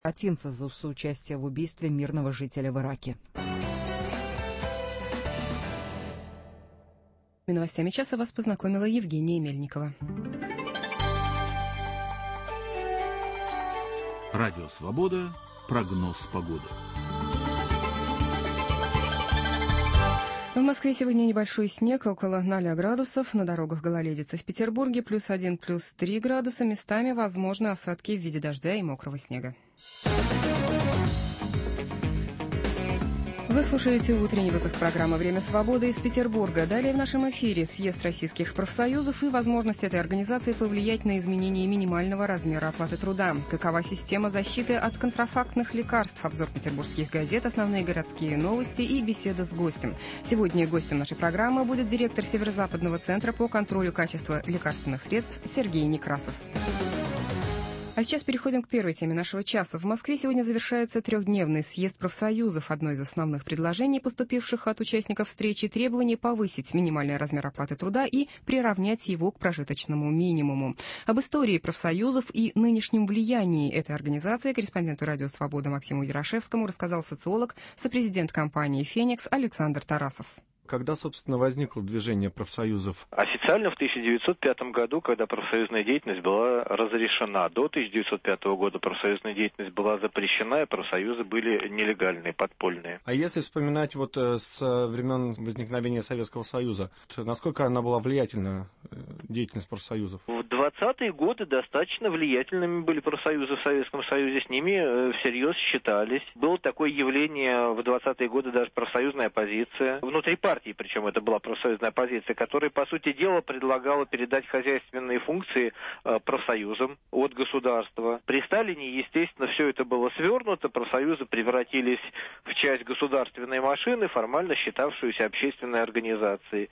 Отинца за соучастие в убийстве мирного жителя в Ираке. С новостями часа вас познакомила Евгения Мельникова. Радио «Свобода». Прогноз погоды. В Москве сегодня небольшой снег, около 0 градусов. На дорогах гололедица. В Петербурге +1, +3 градуса. Местами возможны осадки в виде дождя и мокрого снега. Вы слушаете утренний выпуск программы «Время свободы» из Петербурга. Далее в нашем эфире съезд российских профсоюзов и возможность этой организации повлиять на изменение минимального размера оплаты труда. Какова система защиты от контрафактных лекарств? Обзор петербургских газет, основные городские новости и беседа с гостем. Сегодня гостем нашей программы будет директор Северо-Западного центра по контролю качества лекарственных средств Сергей Некрасов. А сейчас переходим к первой теме нашего часа. В Москве сегодня завершается 3-дневный съезд профсоюзов. Одно из основных предложений, поступивших от участников встречи, требование повысить минимальный размер оплаты труда и приравнять его к прожиточному минимуму. Об истории профсоюзов и нынешнем влиянии этой организации корреспонденту «Радио Свобода» Максиму Ярошевскому рассказал социолог, сопрезидент компании «Феникс» Александр Тарасов. Когда, собственно, возникло движение профсоюзов? Официально в 1905 году, когда профсоюзная деятельность была разрешена. До 1905 года профсоюзная деятельность была запрещена, и профсоюзы были нелегальные, подпольные. А если вспоминать вот с времен возникновения Советского Союза, насколько она была влиятельна, деятельность профсоюзов? В 20-е годы достаточно влиятельными были профсоюзы в Советском Союзе, с ними всерьез считались. Было такое явление в 20-е годы, даже профсоюзная оппозиция. Внутри партии, причем это была профсоюзная оппозиция, которая, по сути дела, предлагала передать хозяйственные функции профсоюзам от государства. При Сталине, естественно, все это было свернуто, профсоюзы превратились в часть государственной машины, формально считавшуюся общественной организацией.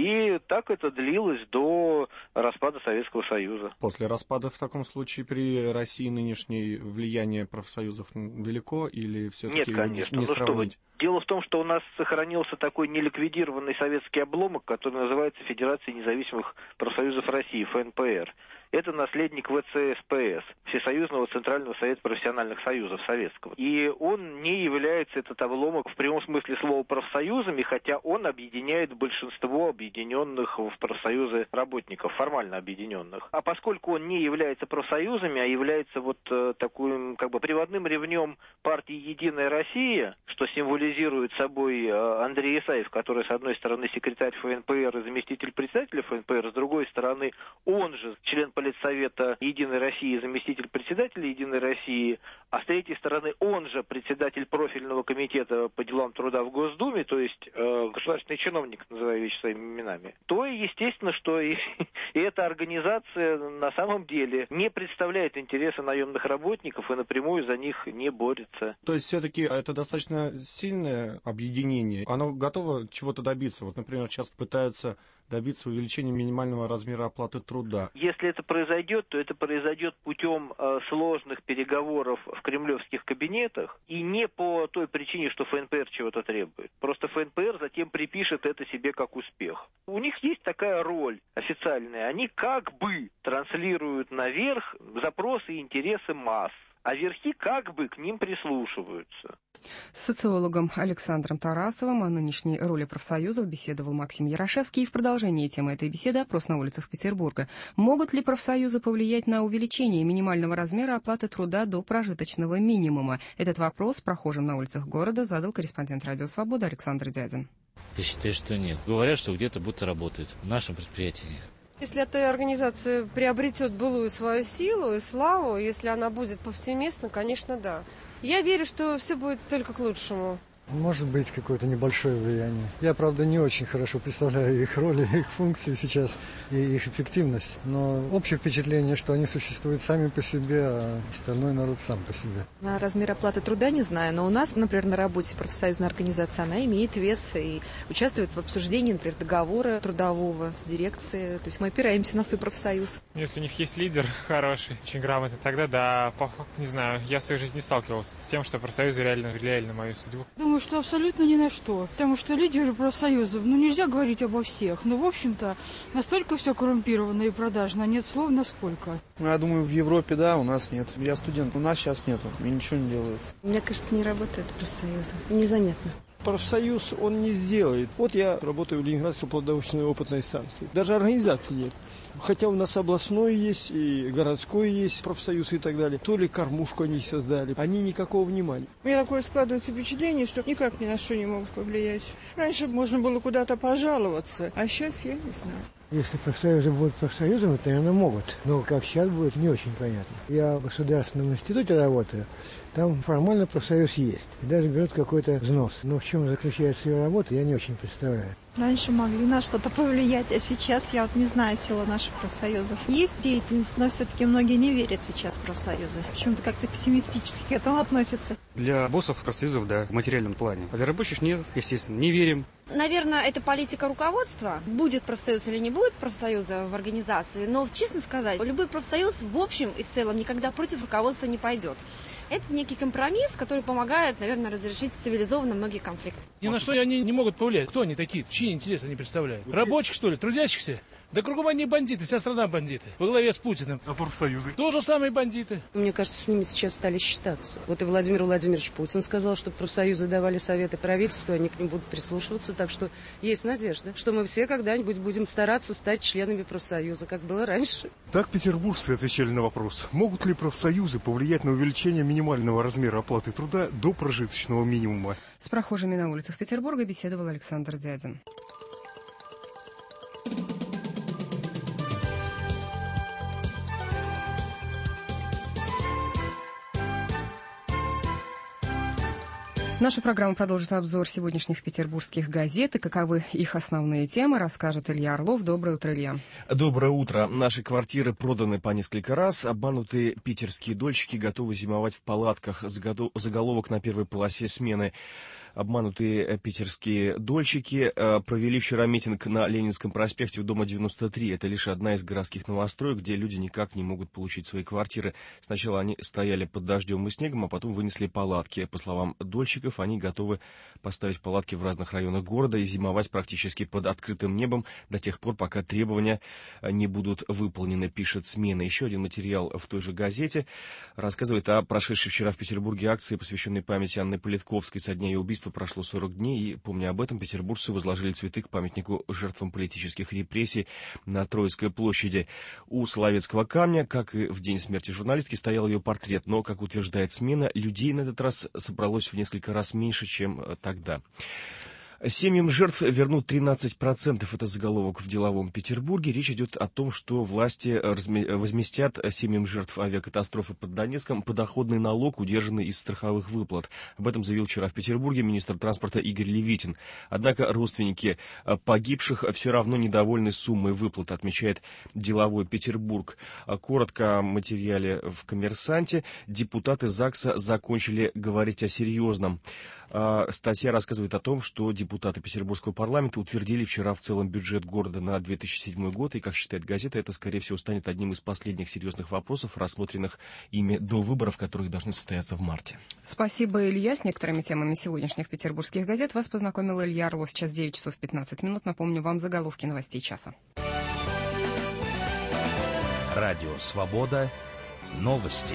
И так это длилось до распада Советского Союза. После распада, в таком случае, при России нынешней влияние профсоюзов велико или все-таки нет, конечно. Не сравнить? Дело в том, что у нас сохранился такой неликвидированный советский обломок, который называется Федерацией независимых профсоюзов России, ФНПР. Это наследник ВЦСПС, Всесоюзного Центрального Совета профессиональных союзов советского. И он не является, этот обломок, в прямом смысле слова профсоюзами, хотя он объединяет большинство объединенных в профсоюзы работников, формально объединенных. А поскольку он не является профсоюзами, а является вот таким как бы приводным ревнем партии «Единая Россия», что символизирует собой Андрей Исаев, который, с одной стороны, секретарь ФНПР и заместитель председателя ФНПР, с другой стороны, он же член Политсовета «Единой России», заместитель председателя «Единой России», а с третьей стороны он же председатель профильного комитета по делам труда в Госдуме, то есть государственный чиновник, называя вещи своими именами, то естественно, что и эта организация на самом деле не представляет интересы наемных работников и напрямую за них не борется. То есть все-таки это достаточно сильное объединение, оно готово чего-то добиться? Вот, например, сейчас пытаются добиться увеличения минимального размера оплаты труда. Если это произойдет, то это произойдет путем сложных переговоров в кремлевских кабинетах и не по той причине, что ФНПР чего-то требует. Просто ФНПР затем припишет это себе как успех. У них есть такая роль официальная. Они как бы транслируют наверх запросы и интересы масс, а верхи как бы к ним прислушиваются. С социологом Александром Тарасовым о нынешней роли профсоюзов беседовал Максим Ярошевский. И в продолжении темы этой беседы опрос на улицах Петербурга. Могут ли профсоюзы повлиять на увеличение минимального размера оплаты труда до прожиточного минимума? Этот вопрос прохожим на улицах города задал корреспондент «Радио Свобода» Александр Дядин. Я считаю, что нет. Говорят, что где-то будто работает. В нашем предприятии нет. Если эта организация приобретет былую свою силу и славу, если она будет повсеместна, конечно, да. Я верю, что все будет только к лучшему. Может быть, какое-то небольшое влияние. Я, правда, не очень хорошо представляю их роли, их функции сейчас и их эффективность. Но общее впечатление, что они существуют сами по себе, а остальной народ сам по себе. На размер оплаты труда не знаю, но у нас, например, на работе профсоюзная организация, она имеет вес и участвует в обсуждении, например, договора трудового с дирекцией. То есть мы опираемся на свой профсоюз. Если у них есть лидер хороший, очень грамотный, тогда да, по факту, не знаю, я в своей жизни не сталкивался с тем, что профсоюзы реально влияли на мою судьбу. Думаю, думаю, что абсолютно ни на что. Потому что лидеры профсоюзов, нельзя говорить обо всех. Но, в общем-то, настолько все коррумпировано и продажно, нет слов насколько. Я думаю, в Европе, да, у нас нет. Я студент, у нас сейчас нету, и ничего не делается. Мне кажется, не работают профсоюзы. Незаметно. Профсоюз он не сделает. Вот я работаю в Ленинградской плодовочной опытной станции. Даже организации нет. Хотя у нас областной есть и городской есть профсоюз и так далее. То ли кормушку они создали. Они никакого внимания. У меня такое складывается впечатление, что никак ни на что не могут повлиять. Раньше можно было куда-то пожаловаться, а сейчас я не знаю. Если профсоюзы будут профсоюзами, то, наверное, могут. Но как сейчас будет, не очень понятно. Я в государственном институте работаю, там формально профсоюз есть. И даже берут какой-то взнос. Но в чем заключается ее работа, я не очень представляю. Раньше могли на что-то повлиять, а сейчас я не знаю силы наших профсоюзов. Есть деятельность, но все-таки многие не верят сейчас в профсоюзы. Почему-то как-то пессимистически к этому относятся. Для боссов профсоюзов, да, в материальном плане. А для рабочих нет, естественно, не верим. Наверное, это политика руководства. Будет профсоюз или не будет профсоюза в организации. Но, честно сказать, любой профсоюз в общем и в целом никогда против руководства не пойдет. Это некий компромисс, который помогает, наверное, разрешить цивилизованно многие конфликты. Ни на что они не могут повлиять. Кто они такие? Чьи интересы они представляют? Рабочих, что ли? Трудящихся? Да кругом они бандиты, вся страна бандиты. Во главе с Путиным. А профсоюзы? Тоже самые бандиты. Мне кажется, с ними сейчас стали считаться. Вот и Владимир Владимирович Путин сказал, что профсоюзы давали советы правительству, они к ним будут прислушиваться. Так что есть надежда, что мы все когда-нибудь будем стараться стать членами профсоюза, как было раньше. Так петербуржцы отвечали на вопрос, могут ли профсоюзы повлиять на увеличение минимального размера оплаты труда до прожиточного минимума. С прохожими на улицах Петербурга беседовал Александр Дядин. Наша программа продолжит обзор сегодняшних петербургских газет. И каковы их основные темы, расскажет Илья Орлов. Доброе утро, Илья. Доброе утро. Наши квартиры проданы по несколько раз. Обманутые питерские дольщики готовы зимовать в палатках. Заголовок на первой полосе смены. Обманутые питерские дольщики провели вчера митинг на Ленинском проспекте у дома 93. Это лишь одна из городских новостроек, где люди никак не могут получить свои квартиры. Сначала они стояли под дождем и снегом, а потом вынесли палатки. По словам дольщиков, они готовы поставить палатки в разных районах города и зимовать практически под открытым небом до тех пор, пока требования не будут выполнены, пишет «Смена». Еще один материал в той же газете рассказывает о прошедшей вчера в Петербурге акции, посвященной памяти Анны Политковской. Со дня ее убийства прошло 40 дней, и, помня об этом, петербуржцы возложили цветы к памятнику жертвам политических репрессий на Троицкой площади. У Соловецкого камня, как и в день смерти журналистки, стоял ее портрет, но, как утверждает «Смена», людей на этот раз собралось в несколько раз меньше, чем тогда. Семьям жертв вернут 13%. Это заголовок в «Деловом Петербурге». Речь идет о том, что власти возместят семьям жертв авиакатастрофы под Донецком подоходный налог, удержанный из страховых выплат. Об этом заявил вчера в Петербурге министр транспорта Игорь Левитин. Однако родственники погибших все равно недовольны суммой выплат, отмечает «Деловой Петербург». Коротко о материале в «Коммерсанте». Депутаты ЗАГСа закончили говорить о серьезном. Статья рассказывает о том, что депутаты Петербургского парламента утвердили вчера в целом бюджет города на 2007 год, и, как считает газета, это, скорее всего, станет одним из последних серьезных вопросов, рассмотренных ими до выборов, которые должны состояться в марте. Спасибо, Илья. С некоторыми темами сегодняшних петербургских газет вас познакомил Илья Орлов. Сейчас 9 часов 15 минут. Напомню вам заголовки новостей часа. Радио «Свобода». Новости.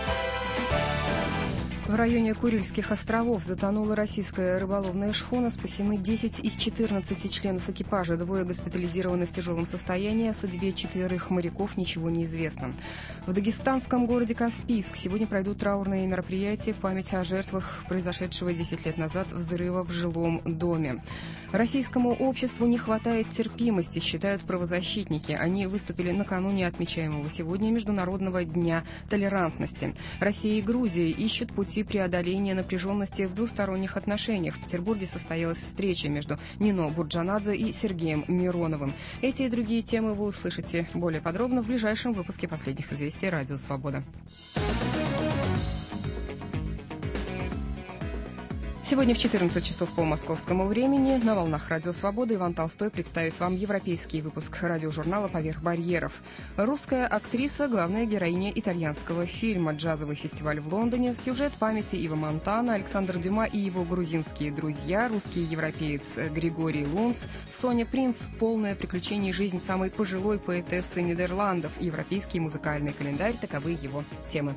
В районе Курильских островов затонула российская рыболовная шхуна. Спасены 10 из 14 членов экипажа. Двое госпитализированы в тяжелом состоянии. О судьбе 4 моряков ничего не известно. В дагестанском городе Каспийск сегодня пройдут траурные мероприятия в память о жертвах произошедшего 10 лет назад взрыва в жилом доме. Российскому обществу не хватает терпимости, считают правозащитники. Они выступили накануне отмечаемого сегодня Международного дня толерантности. Россия и Грузия ищут пути преодоления напряженности в двусторонних отношениях. В Петербурге состоялась встреча между Нино Бурджанадзе и Сергеем Мироновым. Эти и другие темы вы услышите более подробно в ближайшем выпуске «Последних известий» Радио «Свобода». Сегодня в 14 часов по московскому времени на волнах Радио Свобода Иван Толстой представит вам европейский выпуск радиожурнала «Поверх барьеров». Русская актриса – главная героиня итальянского фильма, джазовый фестиваль в Лондоне, сюжет памяти Ива Монтана, Александр Дюма и его грузинские друзья, русский европеец Григорий Лунц, Соня Принц, полное приключение и жизнь самой пожилой поэтессы Нидерландов, европейский музыкальный календарь – таковы его темы.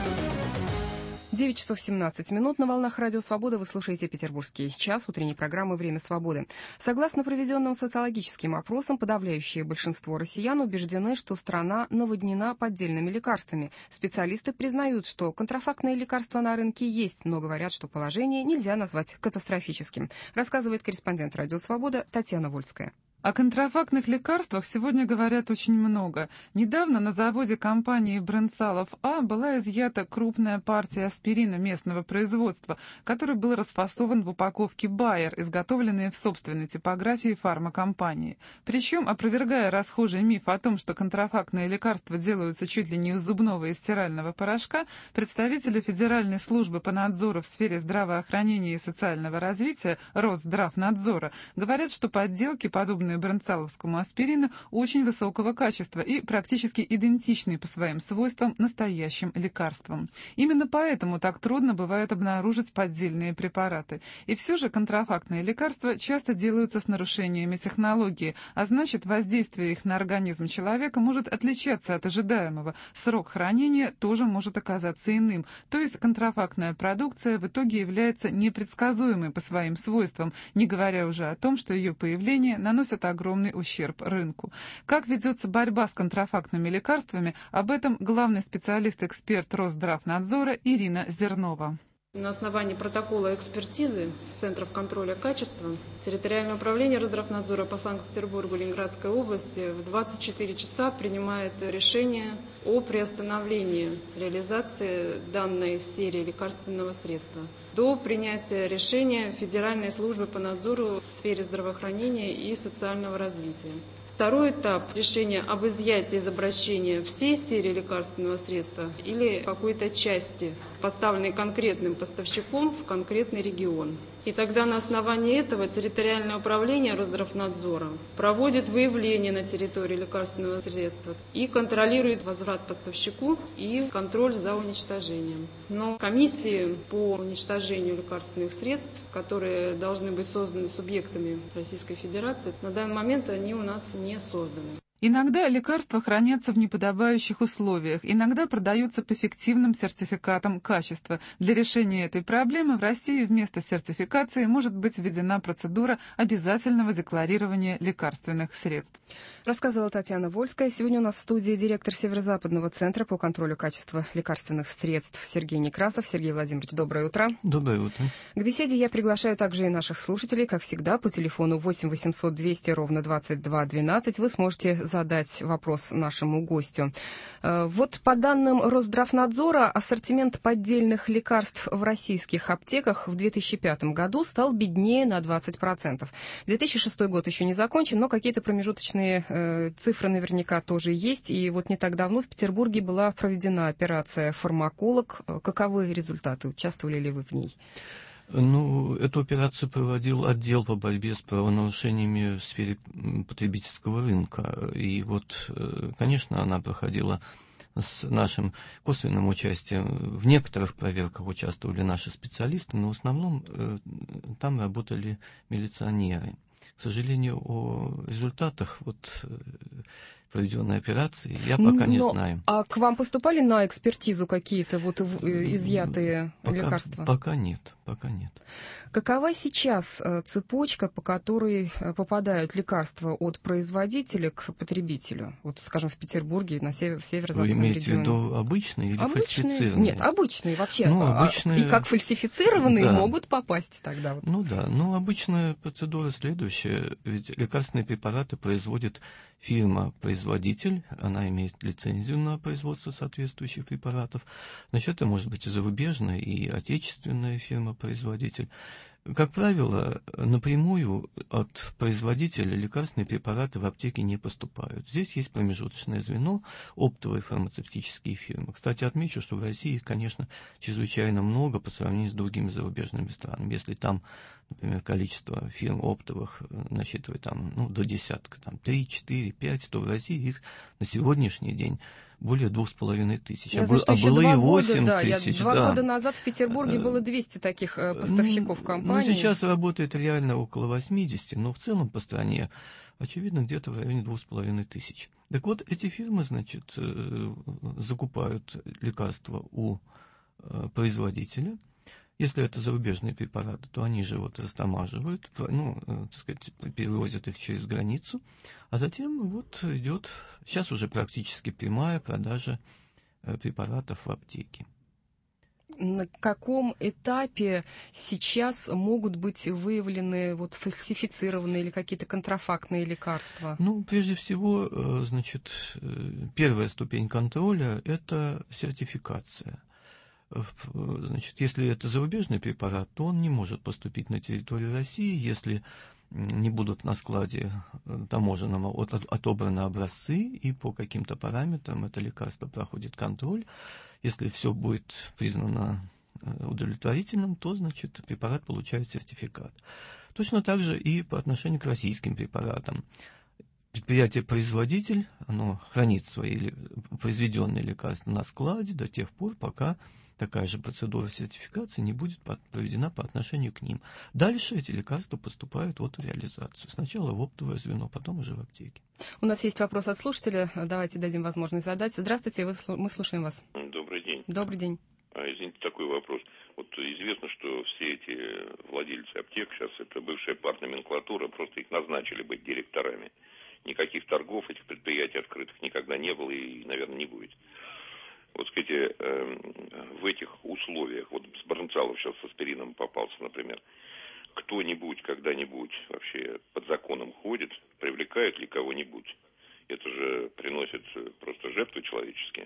9 часов 17 минут на волнах Радио Свобода вы слушаете «Петербургский час» утренней программы «Время свободы». Согласно проведенным социологическим опросам, подавляющее большинство россиян убеждены, что страна наводнена поддельными лекарствами. Специалисты признают, что контрафактные лекарства на рынке есть, но говорят, что положение нельзя назвать катастрофическим, рассказывает корреспондент Радио Свобода Татьяна Вольская. О контрафактных лекарствах сегодня говорят очень много. Недавно на заводе компании Бренцалов А была изъята крупная партия аспирина местного производства, который был расфасован в упаковке Байер, изготовленные в собственной типографии фармакомпании. Причем, опровергая расхожий миф о том, что контрафактные лекарства делаются чуть ли не из зубного и стирального порошка, представители Федеральной службы по надзору в сфере здравоохранения и социального развития Росздравнадзора говорят, что подделки, подобные бренцаловскому аспирину, очень высокого качества и практически идентичны по своим свойствам настоящим лекарствам. Именно поэтому так трудно бывает обнаружить поддельные препараты. И все же контрафактные лекарства часто делаются с нарушениями технологии, а значит, воздействие их на организм человека может отличаться от ожидаемого. Срок хранения тоже может оказаться иным. То есть контрафактная продукция в итоге является непредсказуемой по своим свойствам, не говоря уже о том, что ее появление наносит огромный ущерб рынку. Как ведется борьба с контрафактными лекарствами, об этом главный специалист-эксперт Росздравнадзора Ирина Зернова. На основании протокола экспертизы Центров контроля качества территориальное управление Росздравнадзора по Санкт-Петербургу Ленинградской области в 24 часа принимает решение о приостановлении реализации данной серии лекарственного средства до принятия решения Федеральной службы по надзору в сфере здравоохранения и социального развития. Второй этап – решение об изъятии из обращения всей серии лекарственного средства или какой-то части, поставленной конкретным поставщиком в конкретный регион. И тогда на основании этого территориальное управление Росздравнадзора проводит выявление на территории лекарственного средства и контролирует возврат поставщику и контроль за уничтожением. Но комиссии по уничтожению лекарственных средств, которые должны быть созданы субъектами Российской Федерации, на данный момент они у нас не созданы. Иногда лекарства хранятся в неподобающих условиях, иногда продаются по фиктивным сертификатам качества. Для решения этой проблемы в России вместо сертификации может быть введена процедура обязательного декларирования лекарственных средств. Рассказывала Татьяна Вольская. Сегодня у нас в студии директор Северо-Западного центра по контролю качества лекарственных средств Сергей Некрасов. Сергей Владимирович, доброе утро. Доброе утро. К беседе я приглашаю также и наших слушателей, как всегда, по телефону 8 800 200 ровно 22 12. Вы сможете задать вопрос нашему гостю. Вот по данным Росздравнадзора, ассортимент поддельных лекарств в российских аптеках в 2005 году стал беднее на 20%. 2006 год еще не закончен, но какие-то промежуточные цифры наверняка тоже есть. И вот не так давно в Петербурге была проведена операция «Фармаколог». Каковы результаты? Участвовали ли вы в ней? Эту операцию проводил отдел по борьбе с правонарушениями в сфере потребительского рынка. И вот, конечно, она проходила с нашим косвенным участием. В некоторых проверках участвовали наши специалисты, но в основном там работали милиционеры. К сожалению, о результатах проведенной операции я пока не знаю. А к вам поступали на экспертизу какие-то изъятые лекарства? Пока нет. Какова сейчас цепочка, по которой попадают лекарства от производителя к потребителю? Вот, скажем, в Петербурге, в северо-западном регионе. Вы имеете в виду обычные или фальсифицированные? Нет, обычные вообще. Обычные... И как фальсифицированные могут попасть тогда? Обычная процедура следующая. Ведь лекарственные препараты производит фирма-производитель, она имеет лицензию на производство соответствующих препаратов. Значит, это может быть и зарубежная, и отечественная фирма-производитель. Как правило, напрямую от производителя лекарственные препараты в аптеке не поступают. Здесь есть промежуточное звено, оптовые фармацевтические фирмы. Кстати, отмечу, что в России их, конечно, чрезвычайно много по сравнению с другими зарубежными странами. Если там, например, количество фирм оптовых насчитывает до десятка, 3, 4, 5, то в России их на сегодняшний день более 2500. Я знаю, что еще было 2 и 8 года, тысяч. Два года назад в Петербурге было 200 таких поставщиков компаний. Ну, сейчас работает реально около 80, но в целом по стране, очевидно, где-то в районе 2500. Так вот, эти фирмы, значит, закупают лекарства у производителя. Если это зарубежные препараты, то они же растамаживают, перевозят их через границу, а затем идет сейчас уже практически прямая продажа препаратов в аптеке. На каком этапе сейчас могут быть выявлены фальсифицированные или какие-то контрафактные лекарства? Прежде всего, первая ступень контроля – это сертификация. Значит, если это зарубежный препарат, то он не может поступить на территорию России, если не будут на складе таможенном отобраны образцы, и по каким-то параметрам это лекарство проходит контроль. Если все будет признано удовлетворительным, то, значит, препарат получает сертификат. Точно так же и по отношению к российским препаратам. Предприятие-производитель, оно хранит свои произведенные лекарства на складе до тех пор, пока такая же процедура сертификации не будет проведена по отношению к ним. Дальше эти лекарства поступают в реализацию. Сначала в оптовое звено, потом уже в аптеке. У нас есть вопрос от слушателя. Давайте дадим возможность задать. Здравствуйте, мы слушаем вас. Добрый день. Добрый день. Извините, такой вопрос. Известно, что все эти владельцы аптек сейчас это бывшая партноменклатура, просто их назначили быть директорами. Никаких торгов этих предприятий открытых никогда не было и, наверное, не будет. Скажите, в этих условиях, Брынцалов сейчас с аспирином попался, например, кто-нибудь когда-нибудь вообще под законом ходит, привлекает ли кого-нибудь? Это же приносит просто жертвы человеческие.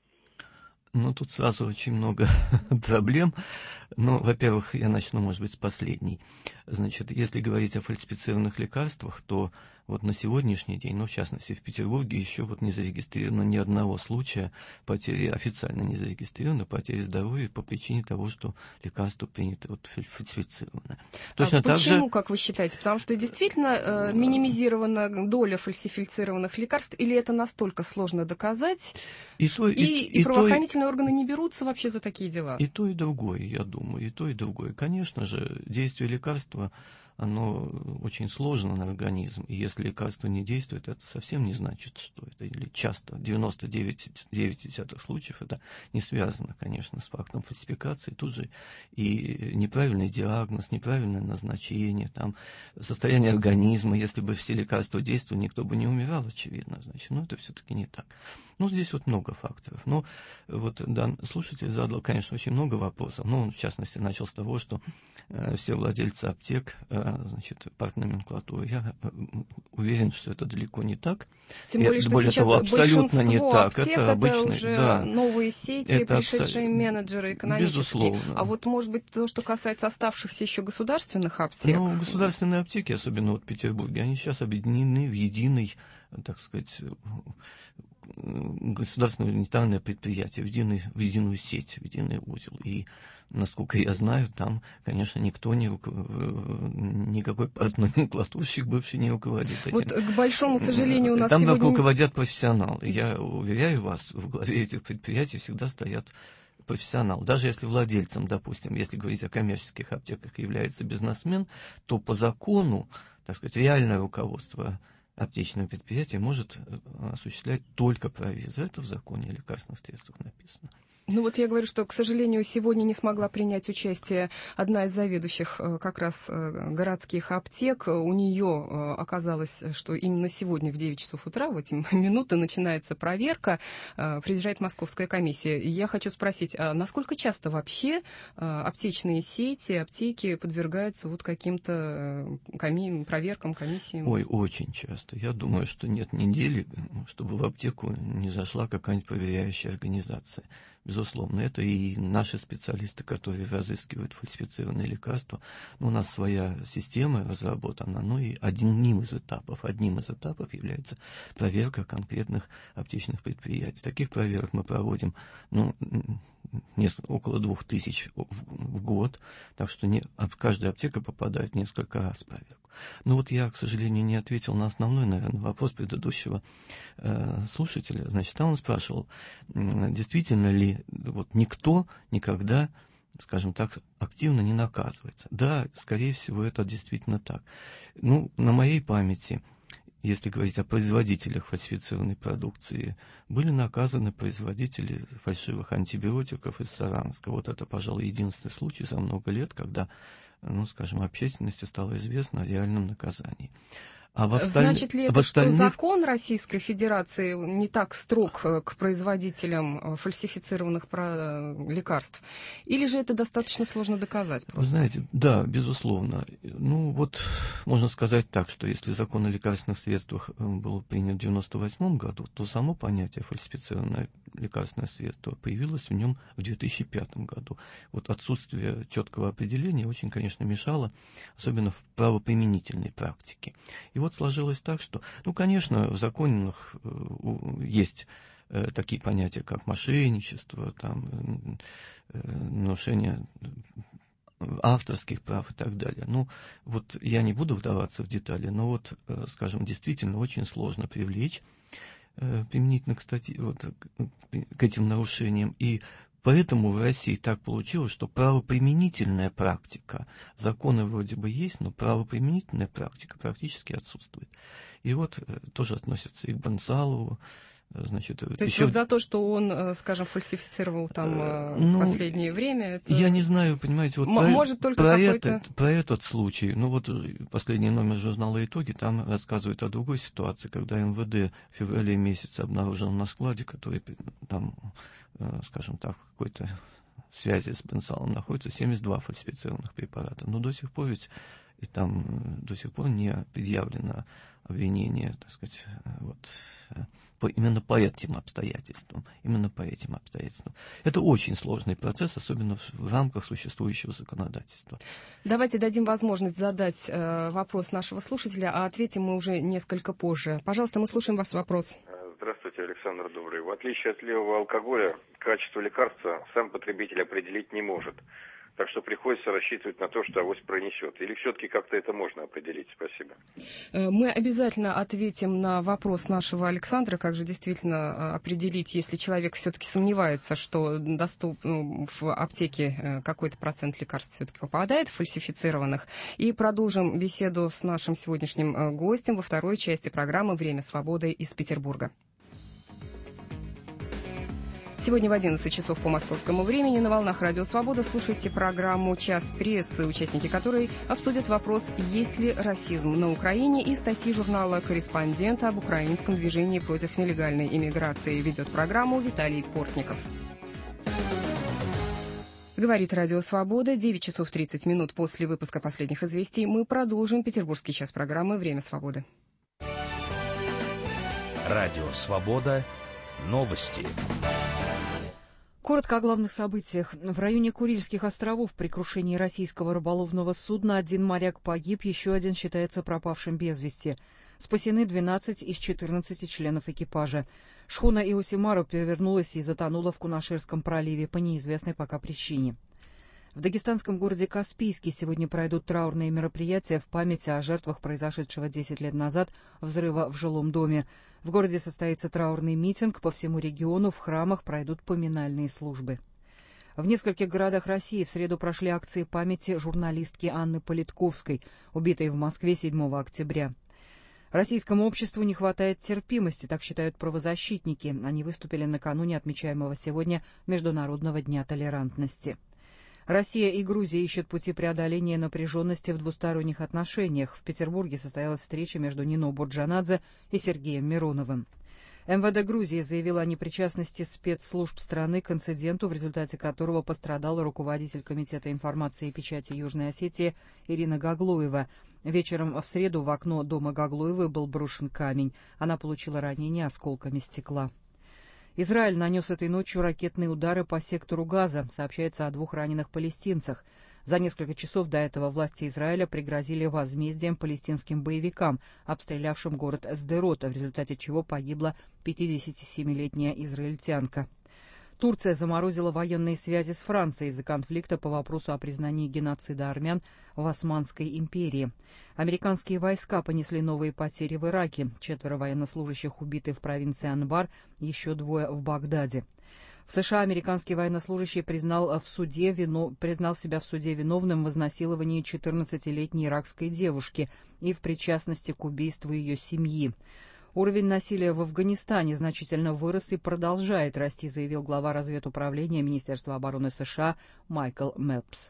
Тут сразу очень много проблем. Во-первых, я начну, может быть, с последней. Значит, если говорить о фальсифицированных лекарствах, то на сегодняшний день, в частности в Петербурге, еще не зарегистрировано ни одного случая потери, официально не зарегистрировано потери здоровья по причине того, что лекарство принято фальсифицированное. Точно так почему, как вы считаете? Потому что действительно минимизирована доля фальсифицированных лекарств, или это настолько сложно доказать, и правоохранительные органы не берутся вообще за такие дела? И то, и другое, я думаю, и то, и другое. Конечно же, действие лекарства, оно очень сложно на организм, и если лекарство не действует, это совсем не значит, что это, или часто, 99,9 случаев, это не связано, конечно, с фактом фальсификации, тут же и неправильный диагноз, неправильное назначение, состояние организма, если бы все лекарства действовали, никто бы не умирал, очевидно, значит, это все-таки не так. Здесь много факторов. Слушатель задал, конечно, очень много вопросов. Он, в частности, начал с того, что все владельцы аптек, партноменклатуры. Я уверен, что это далеко не так. Тем более, что более сейчас того, абсолютно не так. Аптек, это обычный, уже новые сети, пришедшие менеджеры экономические. Безусловно. Может быть, то, что касается оставшихся еще государственных аптек? Государственные аптеки, особенно в Петербурге, они сейчас объединены в единый, так сказать, государственное унитарное предприятие, в единую сеть, в единый узел. И, насколько я знаю, там, конечно, никакой партноменклатурщик бывший не руководит этим. К большому сожалению, у нас там сегодня... руководят профессионалы. Я уверяю вас, в главе этих предприятий всегда стоят профессионал. Даже если владельцем, допустим, если говорить о коммерческих аптеках, является бизнесмен, то по закону, так сказать, реальное руководство аптечное предприятие может осуществлять только провизу. Это в законе о лекарственных средствах написано. Я говорю, что, к сожалению, сегодня не смогла принять участие одна из заведующих как раз городских аптек. У нее оказалось, что именно сегодня в 9 часов утра, в эти минуты, начинается проверка. Приезжает московская комиссия. И я хочу спросить, а насколько часто вообще аптечные сети, аптеки подвергаются каким-то проверкам, комиссиям? Очень часто. Я думаю, что нет недели, чтобы в аптеку не зашла какая-нибудь проверяющая организация. Безусловно, это и наши специалисты, которые разыскивают фальсифицированные лекарства. У нас своя система разработана, но и одним из этапов является проверка конкретных аптечных предприятий. Таких проверок мы проводим около 2000 в год, так что каждая аптека попадает несколько раз в проверку. Но вот я, к сожалению, не ответил на основной, наверное, вопрос предыдущего слушателя. Значит, там он спрашивал, действительно ли никто никогда, скажем так, активно не наказывается. Да, скорее всего, это действительно так. На моей памяти, если говорить о производителях фальсифицированной продукции, были наказаны производители фальшивых антибиотиков из Саранска. Вот это, пожалуй, единственный случай за много лет, когда, общественности стало известно о реальном наказании. Значит ли это, что закон Российской Федерации не так строг к производителям фальсифицированных лекарств? Или же это достаточно сложно доказать? Вы знаете, да, безусловно. Можно сказать так, что если закон о лекарственных средствах был принят в 1998 году, то само понятие фальсифицированное лекарственное средство появилось в нем в 2005 году. Отсутствие четкого определения очень, конечно, мешало, особенно в правоприменительной практике. И сложилось так, что, конечно, в законах есть такие понятия, как мошенничество, нарушение авторских прав и так далее. Я не буду вдаваться в детали, но действительно очень сложно привлечь применительно, кстати, к этим нарушениям. И поэтому в России так получилось, что правоприменительная практика, законы вроде бы есть, но правоприменительная практика практически отсутствует. И тоже относится и к Бенцалову. То есть за то, что он, скажем, фальсифицировал в последнее время? Это... Я не знаю, понимаете, может только про этот случай. Последний номер журнала «Итоги» там рассказывает о другой ситуации, когда МВД в феврале месяце обнаружил на складе, который скажем так, в какой-то связи с Бенцалом находится 72 фальсифицированных препарата. Но до сих пор не предъявлено обвинение, так сказать, именно по этим обстоятельствам. Это очень сложный процесс, особенно в рамках существующего законодательства. Давайте дадим возможность задать вопрос нашего слушателя, а ответим мы уже несколько позже. Пожалуйста, мы слушаем вас вопрос. Здравствуйте, Александр Добрый. В отличие от левого алкоголя, качество лекарства сам потребитель определить не может. Так что приходится рассчитывать на то, что авось пронесет. Или все-таки как-то это можно определить? Спасибо. Мы обязательно ответим на вопрос нашего Александра, как же действительно определить, если человек все-таки сомневается, что в аптеке какой-то процент лекарств все-таки попадает, фальсифицированных. И продолжим беседу с нашим сегодняшним гостем во второй части программы «Время свободы» из Петербурга. Сегодня в 11 часов по московскому времени на волнах Радио Свобода слушайте программу «Час прессы», участники которой обсудят вопрос, есть ли расизм на Украине, и статьи журнала «Корреспондент» об украинском движении против нелегальной иммиграции. Ведет программу Виталий Портников. Говорит Радио Свобода. 9 часов 30 минут после выпуска последних известий мы продолжим петербургский час программы «Время свободы». Радио Свобода. Новости. Коротко о главных событиях. В районе Курильских островов при крушении российского рыболовного судна один моряк погиб, еще один считается пропавшим без вести. Спасены 12 из 14 членов экипажа. Шхуна Иосимару перевернулась и затонула в Кунаширском проливе по неизвестной пока причине. В дагестанском городе Каспийске сегодня пройдут траурные мероприятия в память о жертвах произошедшего 10 лет назад взрыва в жилом доме. В городе состоится траурный митинг, по всему региону в храмах пройдут поминальные службы. В нескольких городах России в среду прошли акции памяти журналистки Анны Политковской, убитой в Москве 7 октября. Российскому обществу не хватает терпимости, так считают правозащитники. Они выступили накануне отмечаемого сегодня Международного дня толерантности. Россия и Грузия ищут пути преодоления напряженности в двусторонних отношениях. В Петербурге состоялась встреча между Нино Бурджанадзе и Сергеем Мироновым. МВД Грузии заявила о непричастности спецслужб страны к инциденту, в результате которого пострадал руководитель Комитета информации и печати Южной Осетии Ирина Гаглоева. Вечером в среду в окно дома Гаглоевой был брошен камень. Она получила ранение осколками стекла. Израиль нанес этой ночью ракетные удары по сектору Газа. Сообщается о 2 раненых палестинцах. За несколько часов до этого власти Израиля пригрозили возмездием палестинским боевикам, обстрелявшим город Сдерот, в результате чего погибла 57-летняя израильтянка. Турция заморозила военные связи с Францией из-за конфликта по вопросу о признании геноцида армян в Османской империи. Американские войска понесли новые потери в Ираке. 4 военнослужащих убиты в провинции Анбар, еще 2 в Багдаде. В США американский военнослужащий признал себя в суде виновным в изнасиловании 14-летней иракской девушки и в причастности к убийству ее семьи. Уровень насилия в Афганистане значительно вырос и продолжает расти, заявил глава разведуправления Министерства обороны США Майкл Мэлпс.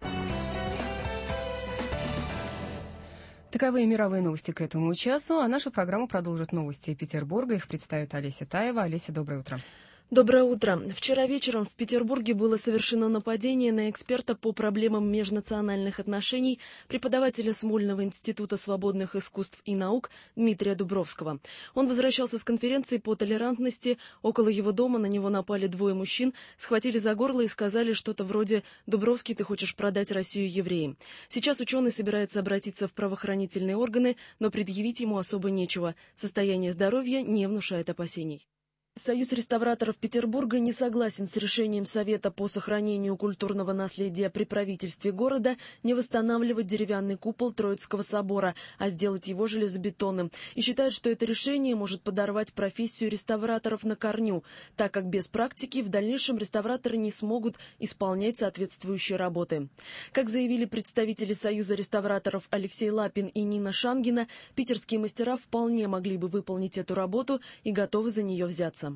Таковы мировые новости к этому часу, а нашу программу продолжат новости Петербурга. Их представит Олеся Таева. Олеся, доброе утро. Доброе утро. Вчера вечером в Петербурге было совершено нападение на эксперта по проблемам межнациональных отношений, преподавателя Смольного института свободных искусств и наук Дмитрия Дубровского. Он возвращался с конференции по толерантности. Около его дома на него напали 2 мужчин, схватили за горло и сказали что-то вроде «Дубровский, ты хочешь продать Россию евреям». Сейчас ученый собирается обратиться в правоохранительные органы, но предъявить ему особо нечего. Состояние здоровья не внушает опасений. Союз реставраторов Петербурга не согласен с решением Совета по сохранению культурного наследия при правительстве города не восстанавливать деревянный купол Троицкого собора, а сделать его железобетонным, и считают, что это решение может подорвать профессию реставраторов на корню, так как без практики в дальнейшем реставраторы не смогут исполнять соответствующие работы. Как заявили представители Союза реставраторов Алексей Лапин и Нина Шангина, питерские мастера вполне могли бы выполнить эту работу и готовы за нее взяться.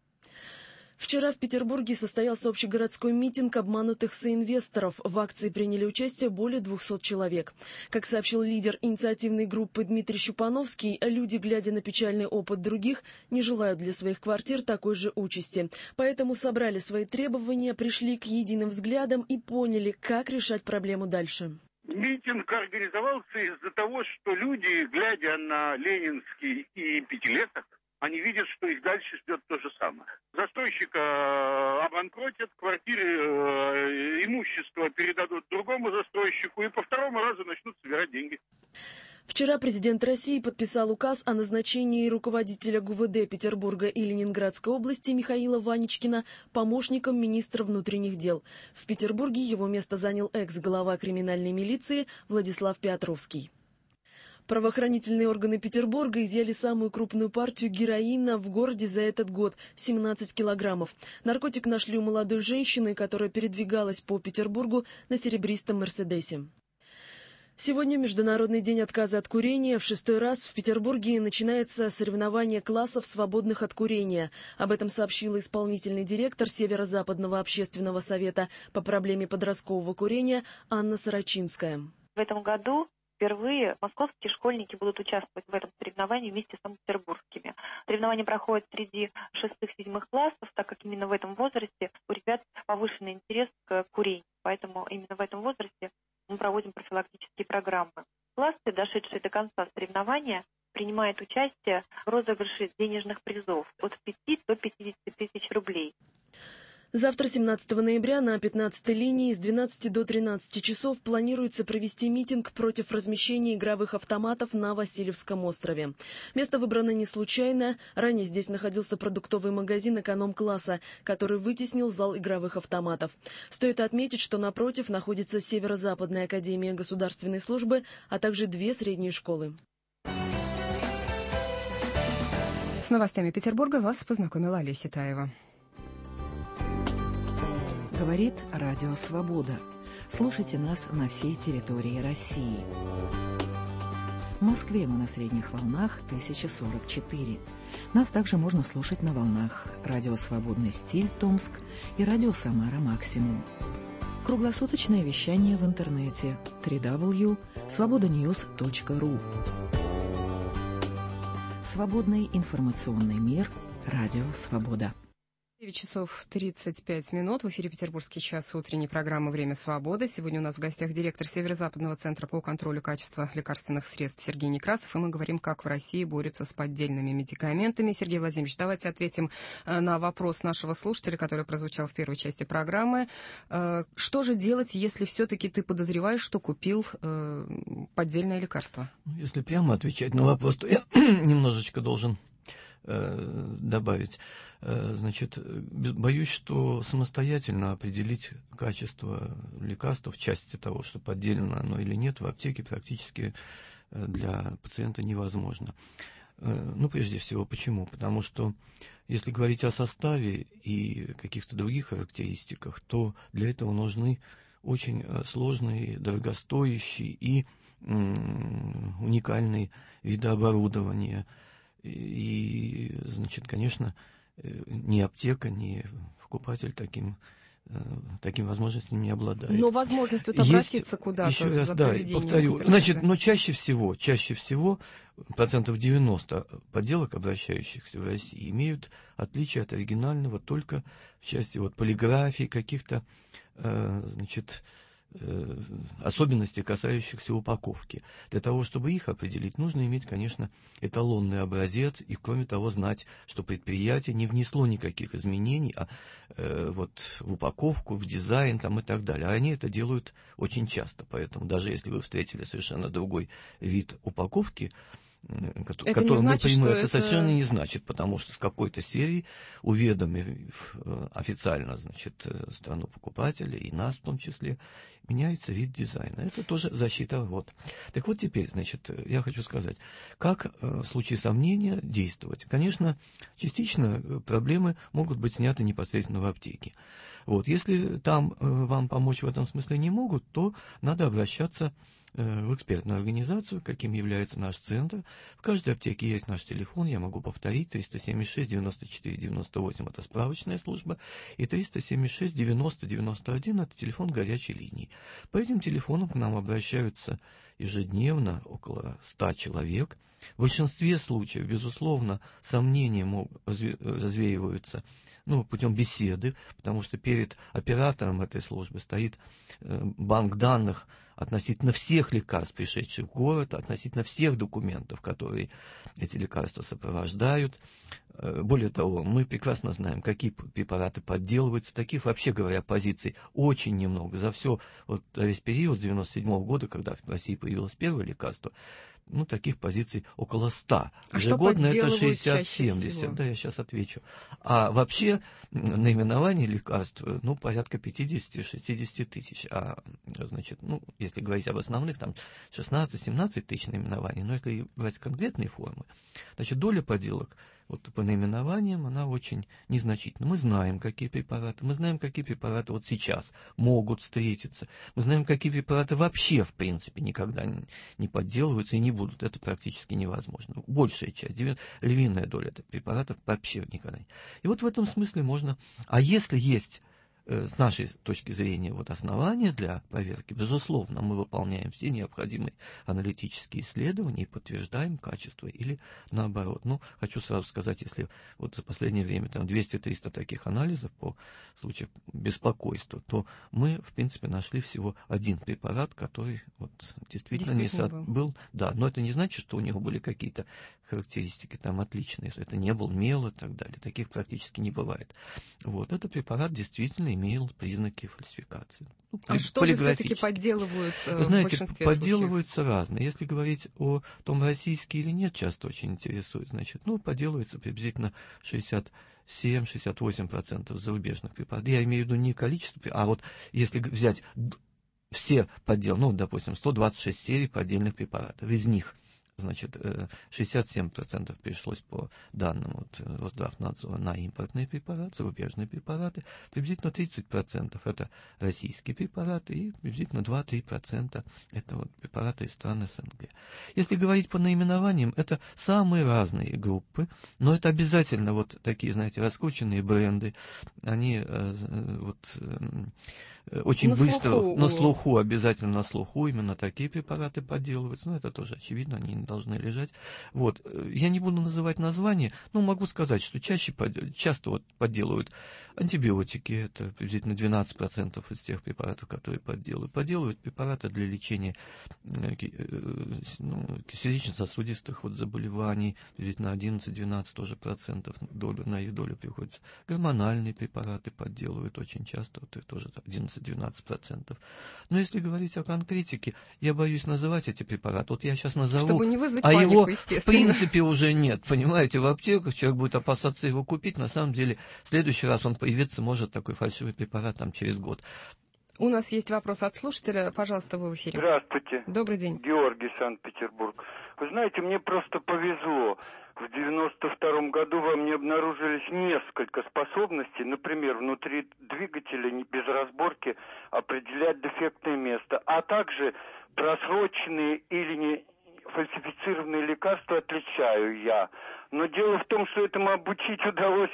Вчера в Петербурге состоялся общегородской митинг обманутых соинвесторов. В акции приняли участие более 200 человек. Как сообщил лидер инициативной группы Дмитрий Щупановский, люди, глядя на печальный опыт других, не желают для своих квартир такой же участи. Поэтому собрали свои требования, пришли к единым взглядам и поняли, как решать проблему дальше. Митинг организовался из-за того, что люди, глядя на Ленинский и Пятилеток, они видят, что их дальше ждет то же самое. Застройщика обанкротят, квартиры, имущество передадут другому застройщику и по 2-му разу начнут собирать деньги. Вчера президент России подписал указ о назначении руководителя ГУВД Петербурга и Ленинградской области Михаила Ваничкина помощником министра внутренних дел. В Петербурге его место занял экс-глава криминальной милиции Владислав Петровский. Правоохранительные органы Петербурга изъяли самую крупную партию героина в городе за этот год – 17 килограммов. Наркотик нашли у молодой женщины, которая передвигалась по Петербургу на серебристом «Мерседесе». Сегодня Международный день отказа от курения. В 6-й раз в Петербурге начинается соревнование классов, свободных от курения. Об этом сообщила исполнительный директор Северо-Западного общественного совета по проблеме подросткового курения Анна Сорочинская. В этом году впервые московские школьники будут участвовать в этом соревновании вместе с санкт-петербургскими. Соревнования проходят среди 6-7 классов, так как именно в этом возрасте у ребят повышенный интерес к курению. Поэтому именно в этом возрасте мы проводим профилактические программы. Классы, дошедшие до конца соревнования, принимают участие в розыгрыше денежных призов от 5 до 50 тысяч рублей. Завтра, 17 ноября, на 15-й линии с 12 до 13 часов планируется провести митинг против размещения игровых автоматов на Васильевском острове. Место выбрано не случайно. Ранее здесь находился продуктовый магазин эконом-класса, который вытеснил зал игровых автоматов. Стоит отметить, что напротив находится Северо-Западная академия государственной службы, а также 2 средние школы. С новостями Петербурга вас познакомила Олеся Таева. Говорит Радио Свобода. Слушайте нас на всей территории России. В Москве мы на средних волнах 1044. Нас также можно слушать на волнах Радио Свободный стиль Томск и Радио Самара Максимум. Круглосуточное вещание в интернете www.svobodanews.ru. Свободный информационный мир. Радио Свобода. 9 часов 35 минут. В эфире «Петербургский час» утренней программы «Время свободы». Сегодня у нас в гостях директор Северо-Западного центра по контролю качества лекарственных средств Сергей Некрасов. И мы говорим, как в России борются с поддельными медикаментами. Сергей Владимирович, давайте ответим на вопрос нашего слушателя, который прозвучал в первой части программы. Что же делать, если все-таки ты подозреваешь, что купил поддельное лекарство? Если прямо отвечать на вопрос, то я немножечко должен добавить. Значит, боюсь, что самостоятельно определить качество лекарства в части того, что поддельно оно или нет, в аптеке практически для пациента невозможно. Ну, прежде всего, почему? Потому что, если говорить о составе и каких-то других характеристиках, то для этого нужны очень сложные, дорогостоящие и уникальные виды оборудования. И, значит, конечно, ни аптека, ни покупатель таким возможностями не обладает. Но возможность вот обратиться куда-то еще раз, за да, проведением повторю, экспертизы. значит, но чаще всего 90% подделок, обращающихся в России, имеют отличие от оригинального только в части вот полиграфии, каких-то, значит, особенностей, касающихся упаковки. Для того, чтобы их определить, нужно иметь, конечно, эталонный образец и, кроме того, знать, что предприятие не внесло никаких изменений вот, в упаковку, в дизайн там, и так далее. А они это делают очень часто. Поэтому даже если вы встретили совершенно другой вид упаковки, который мы примем, это совершенно не значит, потому что с какой-то серии, уведомив официально, значит, страну покупателя и нас в том числе, меняется вид дизайна. Это тоже защита. Вот. Так вот теперь, значит, я хочу сказать, как в случае сомнения действовать. Конечно, частично проблемы могут быть сняты непосредственно в аптеке. Вот. Если там вам помочь в этом смысле не могут, то надо обращаться в экспертную организацию, каким является наш центр. В каждой аптеке есть наш телефон, я могу повторить, 376-94-98 это справочная служба, и 376-90-91 это телефон горячей линии. По этим телефонам к нам обращаются ежедневно около 100 человек. В большинстве случаев, безусловно, сомнения развеиваются путем беседы, потому что перед оператором этой службы стоит банк данных относительно всех лекарств, пришедших в город, относительно всех документов, которые эти лекарства сопровождают. Более того, мы прекрасно знаем, какие препараты подделываются. Таких, вообще говоря, позиций очень немного. За весь период с 1997 года, когда в России появилось первое лекарство, таких позиций около 100. Ежегодно это 60-70. Да, я сейчас отвечу. А вообще наименований лекарств, порядка 50-60 тысяч. А, значит, если говорить об основных, там 16-17 тысяч наименований. Но если брать конкретные формы, значит, доля подделок по наименованиям, она очень незначительна. Мы знаем, какие препараты вот сейчас могут встретиться. Мы знаем, какие препараты вообще, в принципе, никогда не подделываются и не будут. Это практически невозможно. Большая часть, львиная доля этих препаратов вообще никогда не. И вот в этом смысле можно. А если есть с нашей точки зрения основания для проверки, безусловно, мы выполняем все необходимые аналитические исследования и подтверждаем качество или наоборот. Хочу сразу сказать, если за последнее время там 200-300 таких анализов по случаю беспокойства, то мы, в принципе, нашли всего один препарат, который действительно был. Да, но это не значит, что у него были какие-то характеристики там отличные, что это не был мел и так далее. Таких практически не бывает. Этот препарат действительно имел признаки фальсификации. А что же все-таки подделывают в большинстве подделываются случаев? Разные. Если говорить о том, российский или нет, часто очень интересует. Значит, подделывается приблизительно 67-68% зарубежных препаратов. Я имею в виду не количество, а если взять все подделки, допустим, 126 серий поддельных препаратов, из них, значит, 67% пришлось по данным Росздравнадзора на импортные препараты, зарубежные препараты, приблизительно 30% это российские препараты и приблизительно 2-3% это препараты из стран СНГ. Если говорить по наименованиям, это самые разные группы, но это обязательно такие, знаете, раскрученные бренды, они очень быстро, на слуху. слуху, обязательно на слуху, именно такие препараты подделываются, это тоже очевидно, они не должны лежать. Вот. Я не буду называть названия, но могу сказать, что часто вот подделывают антибиотики, это приблизительно 12% из тех препаратов, которые подделывают. Подделывают препараты для лечения сердечно-сосудистых заболеваний, приблизительно 11-12 тоже процентов на их долю приходится. Гормональные препараты подделывают очень часто, вот тоже 11-12%. Но если говорить о конкретике, я боюсь называть эти препараты. Вот я сейчас назову, чтобы не вызвать а панику, его естественно. В принципе уже нет. Понимаете, в аптеках человек будет опасаться его купить. На самом деле, в следующий раз он появиться может, такой фальшивый препарат, через год. У нас есть вопрос от слушателя. Пожалуйста, вы в эфире. Здравствуйте. Добрый день. Георгий, Санкт-Петербург. Вы знаете, мне просто повезло. В 92-м году во мне обнаружились несколько способностей, например, внутри двигателя без разборки определять дефектное место, а также просроченные или не фальсифицированные лекарства отличаю я. Но дело в том, что этому обучить удалось